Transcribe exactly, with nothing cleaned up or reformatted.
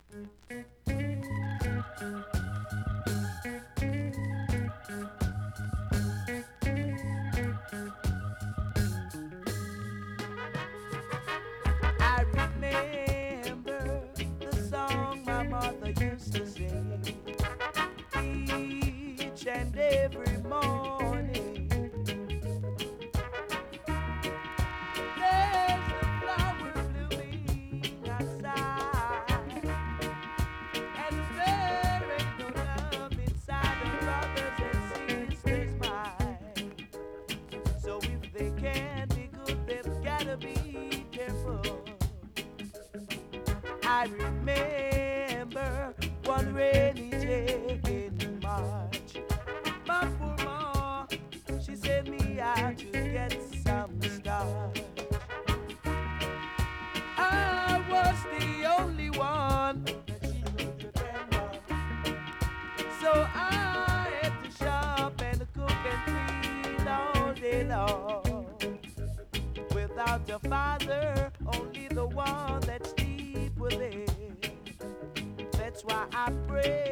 I remember the song my mother used to sing each and every morning. There's a flower blooming outside, and there ain't no love inside of brothers and sisters' mind. So if they can be good, they've gotta be careful. I remember one rainy day in March. My poor mom, she sent me out to get some starch. I was the only one that she could depend on. So I had to shop and cook and clean all day long. Without a father, only the one that's deep within. That's why I pray